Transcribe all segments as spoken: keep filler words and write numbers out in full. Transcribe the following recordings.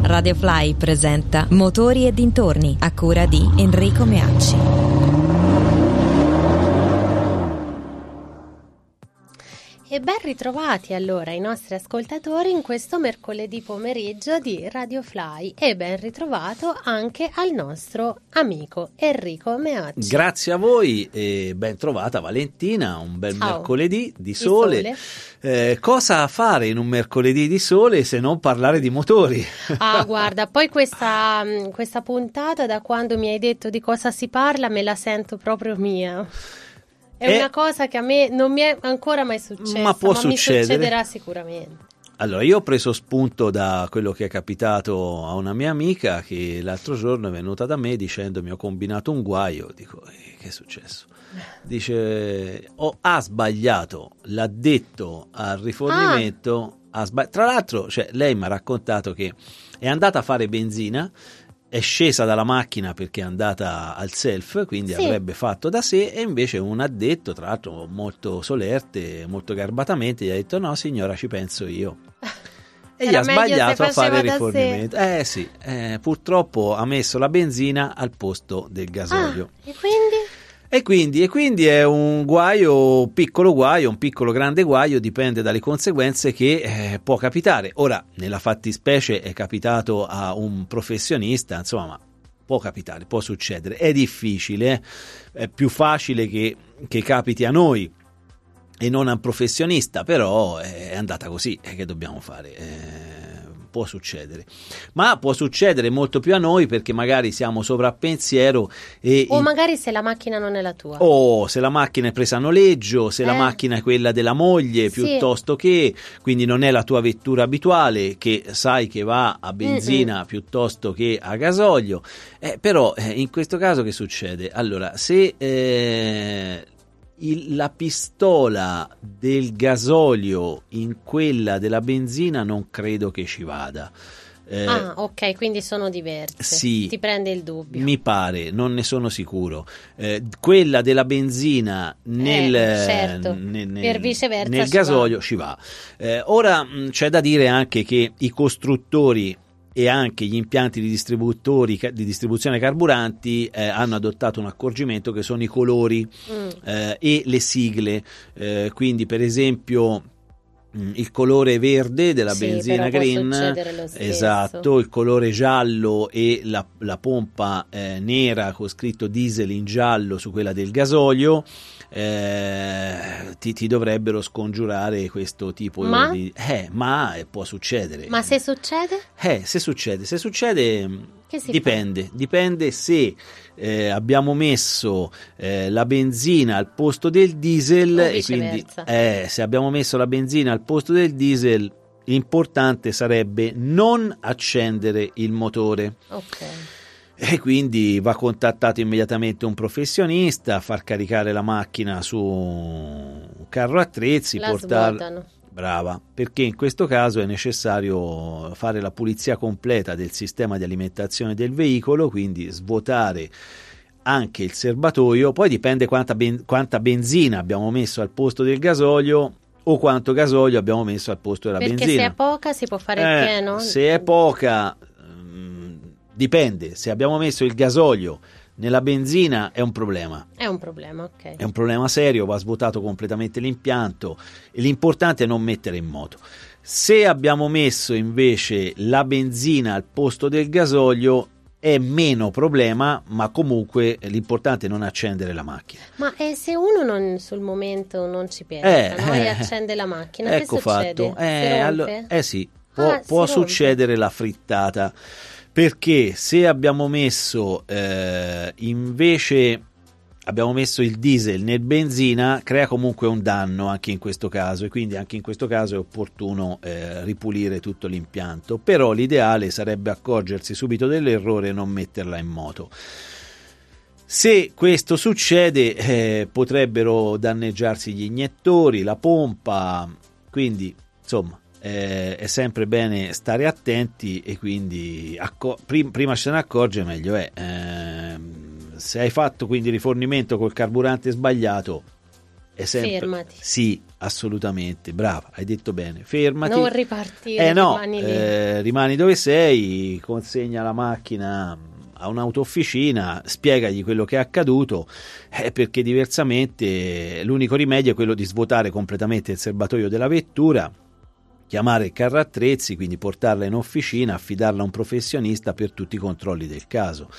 Radio Fly presenta Motori e dintorni, a cura di Enrico Meacci. E ben ritrovati allora i nostri ascoltatori in questo mercoledì pomeriggio di Radio Fly e ben ritrovato anche al nostro amico Enrico Meacci. Grazie a voi e ben trovata Valentina, un bel Ciao. mercoledì di sole. Di sole. Eh, cosa fare in un mercoledì di sole se non parlare di motori? Ah, guarda, poi questa, questa puntata, da quando mi hai detto di cosa si parla, me la sento proprio mia. È Eh, una cosa che a me non mi è ancora mai successa, ma può mi succedere. succederà sicuramente. Allora, io ho preso spunto da quello che è capitato a una mia amica che l'altro giorno è venuta da me dicendomi ho combinato un guaio. Dico, eh, che è successo? Dice, oh, ha sbagliato l'addetto al rifornimento. Ha sbagli- Tra l'altro, cioè, lei mi ha raccontato che è andata a fare benzina, è scesa dalla macchina perché è andata al self, quindi Sì. avrebbe fatto da sé, e invece un addetto, tra l'altro molto solerte, molto garbatamente, gli ha detto no signora, ci penso io. E gli Era ha meglio se sbagliato a faceva fare il da rifornimento. Eh sì, eh, purtroppo ha messo la benzina al posto del gasolio. Ah, e quindi? E quindi, e quindi è un guaio, piccolo guaio, un piccolo grande guaio, dipende dalle conseguenze che eh, può capitare. Ora, nella fattispecie è capitato a un professionista, insomma, ma può capitare, può succedere. È difficile, eh, è più facile che, che capiti a noi e non a un professionista, però è andata così, e che dobbiamo fare? Eh, può succedere, ma può succedere molto più a noi perché magari siamo sovrappensiero e O il- magari se la macchina non è la tua. o se la macchina è presa a noleggio, se la Eh. macchina è quella della moglie, Sì. piuttosto che, quindi non è la tua vettura abituale, che sai che va a benzina piuttosto che a gasolio. Eh, però eh, in questo caso che succede? Allora, se eh, il- la pistola del gasolio in quella della benzina non credo che ci vada. Eh, Ah, ok, quindi sono diverse. sì. Ti prende il dubbio. Mi pare, non ne sono sicuro. Eh, quella della benzina nel, Eh, certo. nel- nel- Per viceversa nel ci gasolio va. ci va. Eh, ora mh, c'è da dire anche che i costruttori e anche gli impianti di distributori ca- di distribuzione carburanti eh, hanno adottato un accorgimento che sono i colori Mm. eh, e le sigle. Eh, quindi, per esempio, mh, il colore verde della Sì, benzina però può green, succedere lo stesso. esatto, il colore giallo e la, la pompa eh, nera con scritto diesel in giallo su quella del gasolio, eh, ti, ti dovrebbero scongiurare questo tipo Ma? di eh, ma eh, può succedere. Ma se succede? Eh, se succede, se succede Che si dipende, dipende se eh, abbiamo messo eh, la benzina al posto del diesel O e quindi viceversa. eh, se abbiamo messo la benzina al posto del diesel, l'importante sarebbe non accendere il motore. Ok. E quindi va contattato immediatamente un professionista, far caricare la macchina su un carro attrezzi, La portarla. svuotano. Brava, perché in questo caso è necessario fare la pulizia completa del sistema di alimentazione del veicolo, quindi svuotare anche il serbatoio. Poi dipende quanta, ben- quanta benzina abbiamo messo al posto del gasolio o quanto gasolio abbiamo messo al posto della Perché benzina. se è poca si può fare il Eh, pieno? Se è poca, mm, dipende. Se abbiamo messo il gasolio nella benzina è un problema. È un problema, ok. È un problema serio, va svuotato completamente l'impianto e l'importante è non mettere in moto. Se abbiamo messo invece la benzina al posto del gasolio è meno problema, ma comunque l'importante è non accendere la macchina. Ma eh, se uno non, sul momento non ci pensa, Eh, no? E eh, accende la macchina, ecco che succede? fatto. Si Eh, rompe? allo- eh sì, può, Ah, si può rompe. succedere la frittata, perché se abbiamo messo eh, invece abbiamo messo il diesel nel benzina, crea comunque un danno anche in questo caso, e quindi anche in questo caso è opportuno eh, ripulire tutto l'impianto. Però l'ideale sarebbe accorgersi subito dell'errore e non metterla in moto. Se questo succede eh, potrebbero danneggiarsi gli iniettori, la pompa, quindi insomma eh, è sempre bene stare attenti, e quindi acco- prim- prima se ne accorge meglio è. Eh, se hai fatto quindi rifornimento col carburante sbagliato è sempre... Fermati. Sì, assolutamente, brava, hai detto bene, fermati. Non ripartire, eh no, rimani lì. Eh, rimani dove sei, consegna la macchina a un'autofficina, spiegagli quello che è accaduto, eh, perché diversamente l'unico rimedio è quello di svuotare completamente il serbatoio della vettura, chiamare il carro attrezzi, quindi portarla in officina, affidarla a un professionista per tutti i controlli del caso.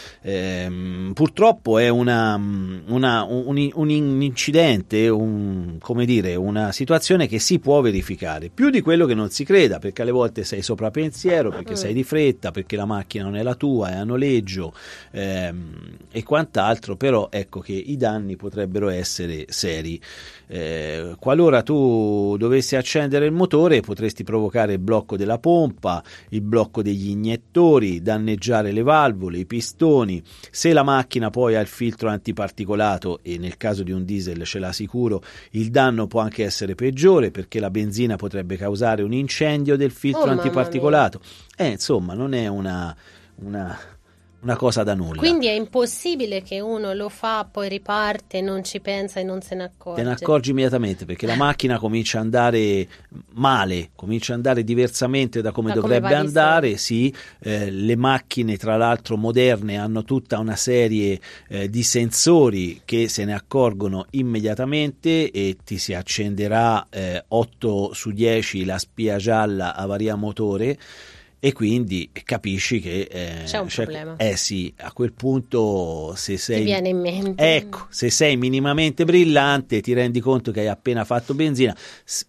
Ehm, purtroppo è una, una, un, un incidente, un, come dire, una situazione che si può verificare, più di quello che non si creda, perché alle volte sei sopra pensiero, perché mm. sei di fretta, perché la macchina non è la tua, è a noleggio ehm, e quant'altro, però ecco che i danni potrebbero essere seri. Eh, qualora tu dovessi accendere il motore, potresti provocare il blocco della pompa, il blocco degli iniettori, danneggiare le valvole, i pistoni. Se la macchina poi ha il filtro antiparticolato, e nel caso di un diesel ce l'ha sicuro, il danno può anche essere peggiore, perché la benzina potrebbe causare un incendio del filtro oh, antiparticolato. Eh, insomma, non è una, una una cosa da nulla. Quindi è impossibile che uno lo fa, poi riparte, non ci pensa e non se ne accorge. Te ne accorgi immediatamente, perché la macchina comincia a andare male, comincia ad andare diversamente da come da dovrebbe come andare. Sì, eh, le macchine tra l'altro moderne hanno tutta una serie eh, di sensori che se ne accorgono immediatamente e ti si accenderà eh, otto su dieci la spia gialla avaria motore. E quindi capisci che eh, c'è un cioè, problema. Eh sì, a quel punto se sei, ti viene in mente. Ecco, se sei minimamente brillante ti rendi conto che hai appena fatto benzina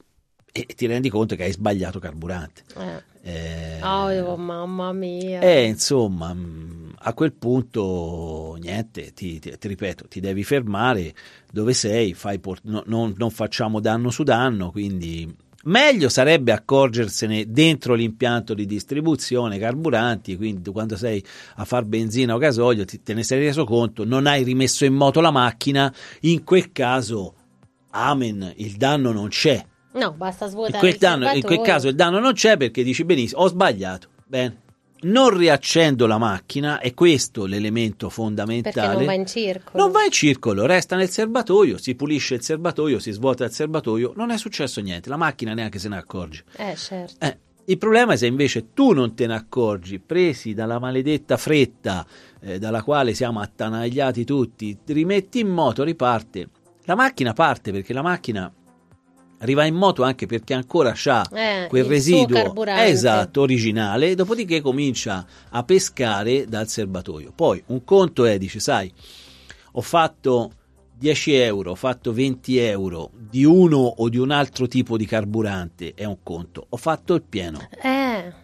e ti rendi conto che hai sbagliato carburante. Eh. Eh, oh, mamma mia. Eh, insomma, a quel punto niente, ti, ti, ti ripeto, ti devi fermare dove sei, fai port- no, non, non facciamo danno su danno, quindi... Meglio sarebbe accorgersene dentro l'impianto di distribuzione carburanti, quindi quando sei a far benzina o gasolio ti, te ne sei reso conto, non hai rimesso in moto la macchina, in quel caso, amen, il danno non c'è. No, basta svuotare in quel il danno, in quel caso il danno non c'è, perché dici benissimo, ho sbagliato, bene. Non riaccendo la macchina, è questo l'elemento fondamentale. Perché non va in circolo. Non va in circolo, resta nel serbatoio, si pulisce il serbatoio, si svuota il serbatoio, non è successo niente, la macchina neanche se ne accorge. Eh, certo. Eh, il problema è se invece tu non te ne accorgi, presi dalla maledetta fretta eh, dalla quale siamo attanagliati tutti, ti rimetti in moto, riparte. La macchina parte, perché la macchina arriva in moto anche perché ancora c'ha eh, quel il residuo suo carburante. Esatto, originale, dopodiché comincia a pescare dal serbatoio. Poi un conto è, dice, sai, ho fatto dieci euro, ho fatto venti euro di uno o di un altro tipo di carburante, è un conto, ho fatto il pieno. Eh...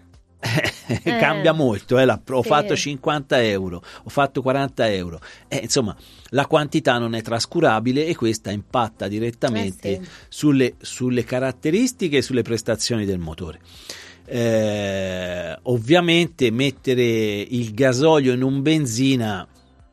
Cambia eh, molto, eh, la, ho sì. fatto cinquanta euro, ho fatto quaranta euro, eh, insomma la quantità non è trascurabile e questa impatta direttamente eh, sì. sulle, sulle caratteristiche e sulle prestazioni del motore. Eh, ovviamente mettere il gasolio in un benzina,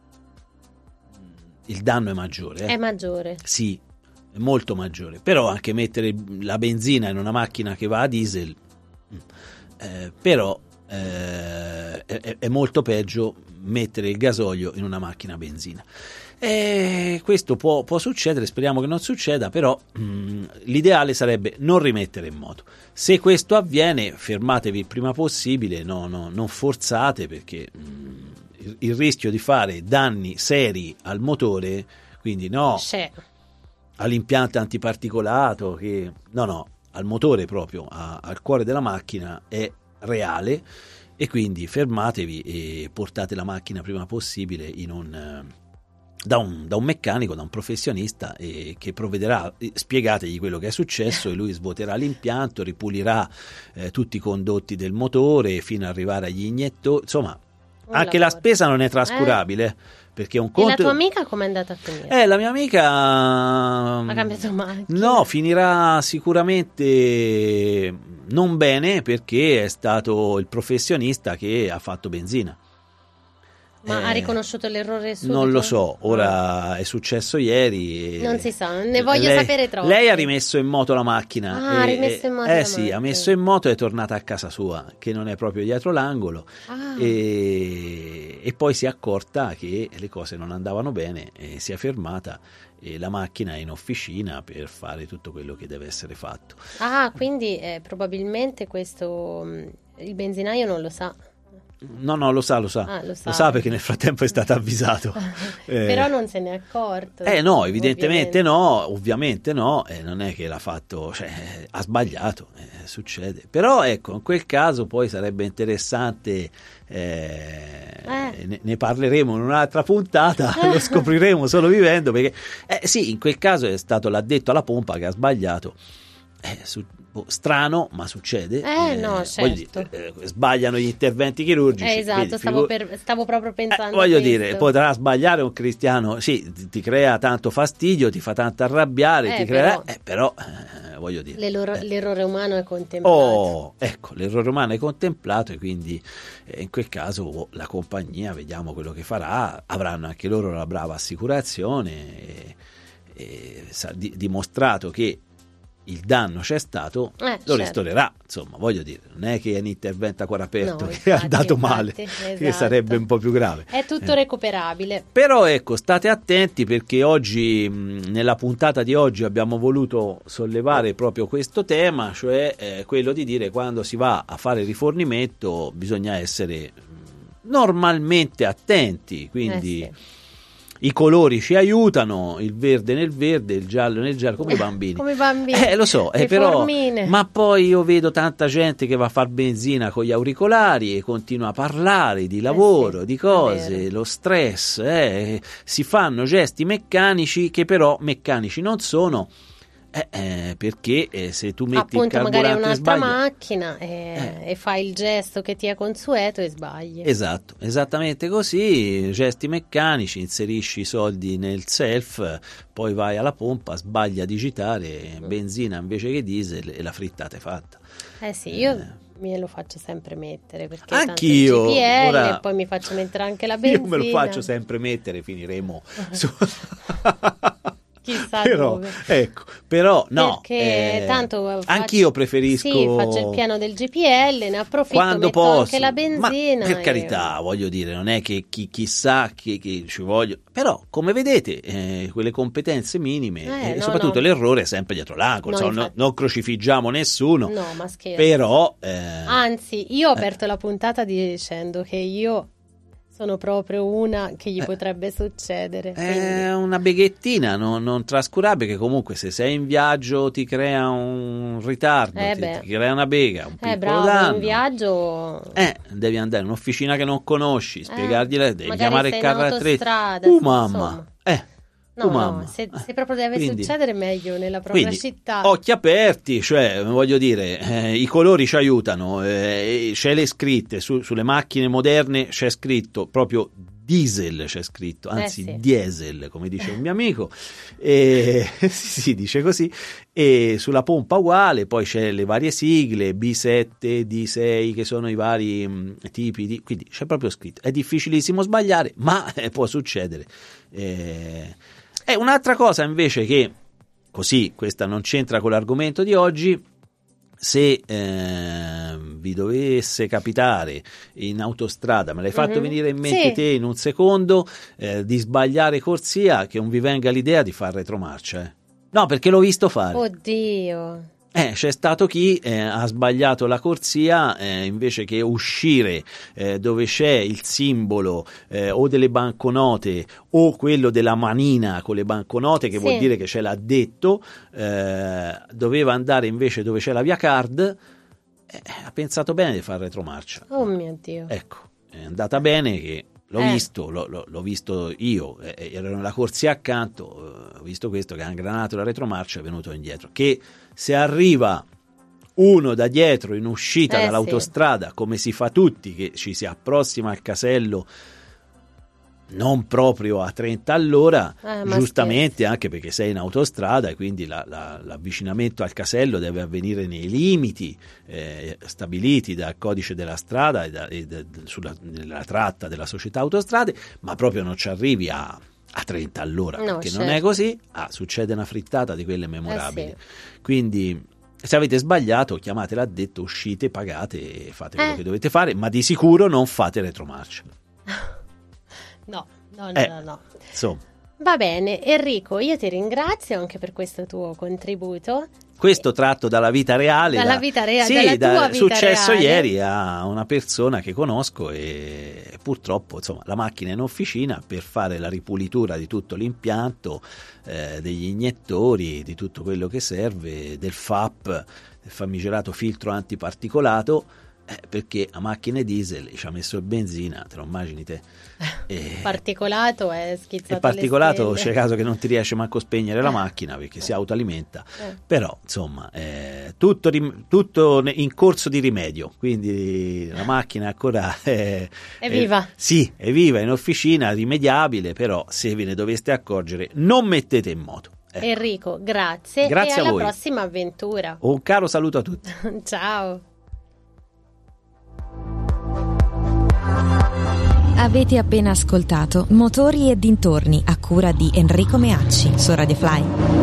il danno è maggiore. Eh. È maggiore. Sì, è molto maggiore, però anche mettere la benzina in una macchina che va a diesel, Eh, però eh, è, è molto peggio mettere il gasolio in una macchina a benzina. E questo può, può succedere, speriamo che non succeda, però mh, l'ideale sarebbe non rimettere in moto. Se questo avviene, fermatevi il prima possibile, no, no, non forzate, perché mh, il, il rischio di fare danni seri al motore, quindi no C'è. all'impianto antiparticolato, che no no al motore proprio, a, al cuore della macchina, è reale, e quindi fermatevi e portate la macchina prima possibile in un, da, un, da un meccanico, da un professionista, e che provvederà, spiegategli quello che è successo e lui svuoterà l'impianto, ripulirà eh, tutti i condotti del motore fino ad arrivare agli iniettori, insomma un anche lavoro. La spesa non è trascurabile, eh. Perché un conto... E la tua amica com'è andata a finire? Eh, la mia amica... Ha cambiato macchina? No, finirà sicuramente non bene, perché è stato il professionista che ha fatto benzina. Ma eh, ha riconosciuto l'errore subito? Non lo so, ora ah. è successo ieri. E non si sa, ne voglio lei, sapere troppo. Lei ha rimesso in moto la macchina. Ah, e, ha rimesso in moto eh la sì, macchina. ha messo in moto e è tornata a casa sua, che non è proprio dietro l'angolo. Ah. E, e poi si è accorta che le cose non andavano bene e si è fermata. E la macchina è in officina per fare tutto quello che deve essere fatto. Ah, quindi eh, probabilmente questo mh, il benzinaio non lo sa. No, no, lo sa, lo sa. Ah, lo sa. Lo sa perché nel frattempo è stato avvisato. eh, Però non se n'è accorto. Eh no, evidentemente ovviamente. no, ovviamente no, eh, non è che l'ha fatto, cioè ha sbagliato, eh, succede. Però ecco, in quel caso poi sarebbe interessante, eh, Eh. ne, ne parleremo in un'altra puntata, lo scopriremo solo vivendo, perché eh, sì, in quel caso è stato l'addetto alla pompa che ha sbagliato. Eh, su, boh, strano, ma succede. Eh, no, certo. Dire, eh, sbagliano gli interventi chirurgici. Eh, esatto, vedi, stavo, figu- per, stavo proprio pensando eh, voglio a dire, questo. potrà sbagliare un cristiano, sì, ti, ti crea tanto fastidio, ti fa tanto arrabbiare, Eh, ti crea, però- eh, però eh, voglio dire. L'errore, eh. l'errore umano è contemplato. Oh, ecco, l'errore umano è contemplato e quindi eh, in quel caso oh, la compagnia, vediamo quello che farà, avranno anche loro la brava assicurazione e, e sa- di- dimostrato che il danno c'è stato, Eh, lo certo. ristorerà, insomma, voglio dire, non è che è un intervento a cuore aperto No, che infatti, è andato male, infatti, che esatto. sarebbe un po' più grave. È tutto Eh. recuperabile. Però ecco, state attenti perché oggi, mh, nella puntata di oggi, abbiamo voluto sollevare proprio questo tema, cioè eh, quello di dire quando si va a fare rifornimento bisogna essere mh, normalmente attenti, quindi Eh sì. i colori ci aiutano, il verde nel verde, il giallo nel giallo, come i bambini. Come i bambini. Eh, lo so, eh, Le però, formine. ma poi io vedo tanta gente che va a far benzina con gli auricolari e continua a parlare di lavoro, sì, di è cose, vero. lo stress, eh, si fanno gesti meccanici che però meccanici non sono, eh, eh, perché eh, se tu metti Appunto, il magari è carburante e un'altra sbagli, macchina e, e fai il gesto che ti è consueto e sbagli. esatto, esattamente così, gesti meccanici, inserisci i soldi nel self, poi vai alla pompa, sbagli a digitare benzina invece che diesel e la frittata è fatta. Eh sì, io Eh. me lo faccio sempre mettere perché Anch'io, tanto il G P L ora- e poi mi faccio mettere anche la Io benzina. me lo faccio sempre mettere, finiremo su... Chissà però, dove. ecco, però no, Perché eh, tanto faccio- anch'io preferisco Sì, faccio il piano del G P L, ne approfitto, quando metto posso, anche la benzina. ma per e- carità, voglio dire, non è che chi, chissà che, che ci voglio, però come vedete eh, quelle competenze minime Eh, e no, soprattutto no. l'errore è sempre dietro l'angolo, No, insomma, no- infatti. non crocifiggiamo nessuno, No, ma scherzo. però eh, Anzi, io ho aperto la puntata dicendo che io sono proprio una che gli Eh. potrebbe succedere. è quindi- una beghettina non, non trascurabile, che comunque se sei in viaggio ti crea un ritardo, Eh ti, beh. ti crea una bega, un piccolo Eh, bravo, danno. in viaggio... Eh, devi andare in un'officina che non conosci, spiegargli, Eh, devi magari chiamare il sei in carro attrezzi. autostrada, Uh, insomma. mamma, eh, No, uh, no, mamma. se, Eh, se proprio deve quindi- succedere meglio nella propria Quindi, città. occhi aperti, cioè, voglio dire, eh, i colori ci aiutano, eh, c'è le scritte, su- sulle macchine moderne c'è scritto proprio diesel, c'è scritto, anzi Eh sì. diesel, come dice un mio amico, e, si, si dice così, e sulla pompa uguale, poi c'è le varie sigle, B sette, D sei, che sono i vari mh, tipi di, quindi c'è proprio scritto, è difficilissimo sbagliare, ma eh, può succedere. Eh, è un'altra cosa invece che, così, questa non c'entra con l'argomento di oggi, se eh, vi dovesse capitare in autostrada, me l'hai fatto Mhm. venire in mente Sì. te in un secondo, eh, di sbagliare corsia, che non vi venga l'idea di fare retromarcia. Eh. No, perché l'ho visto fare. Oddio. Eh, c'è stato chi eh, ha sbagliato la corsia, eh, invece che uscire eh, dove c'è il simbolo eh, o delle banconote o quello della manina con le banconote, che Sì. vuol dire che c'è l'addetto, eh, doveva andare invece dove c'è la via card, eh, ha pensato bene di fare retromarcia. Oh mio Dio. Ecco, è andata bene che l'ho Eh. visto, l'ho, l'ho- l'ho visto io, eh, ero nella corsia accanto, eh, ho visto questo che ha ingranato la retromarcia e è venuto indietro. Che se arriva uno da dietro in uscita Eh, dall'autostrada, come si fa tutti, che ci si approssima al casello non proprio a trenta all'ora, eh, giustamente scherzi. Anche perché sei in autostrada e quindi la, la, l'avvicinamento al casello deve avvenire nei limiti eh, stabiliti dal codice della strada e, da, e da, sulla, nella tratta della società autostrade, ma proprio non ci arrivi a, a trenta all'ora, no, perché certo. non è così, ah, succede una frittata di quelle memorabili. Eh sì. Quindi se avete sbagliato chiamate l'addetto, uscite, pagate e fate quello Eh. che dovete fare, ma di sicuro non fate retromarcia. No, no, no, Eh. no, no. Insomma, Va bene, Enrico, io ti ringrazio anche per questo tuo contributo. questo tratto dalla vita reale, Dalla da- vita rea- sì, dalla da- tua vita successo reale. ieri a una persona che conosco e purtroppo insomma la macchina è in officina per fare la ripulitura di tutto l'impianto, eh, degli iniettori, di tutto quello che serve, del F A P, del famigerato filtro antiparticolato, eh, perché a macchine diesel ci ha messo il benzina, te lo immagini te? E- Particolato è schizzato è particolato, alle c'è stelle. caso che non ti riesce manco a spegnere la macchina perché si autoalimenta, Eh. però insomma è tutto, rim- tutto ne- in corso di rimedio, quindi la macchina ancora è, È viva. sì, è viva, è in officina, rimediabile, però se ve ne doveste accorgere non mettete in moto. Ecco. Enrico, grazie, Grazie e a alla voi. prossima avventura. Un caro saluto a tutti. Ciao. Avete appena ascoltato Motori e dintorni a cura di Enrico Meacci su Radio Fly.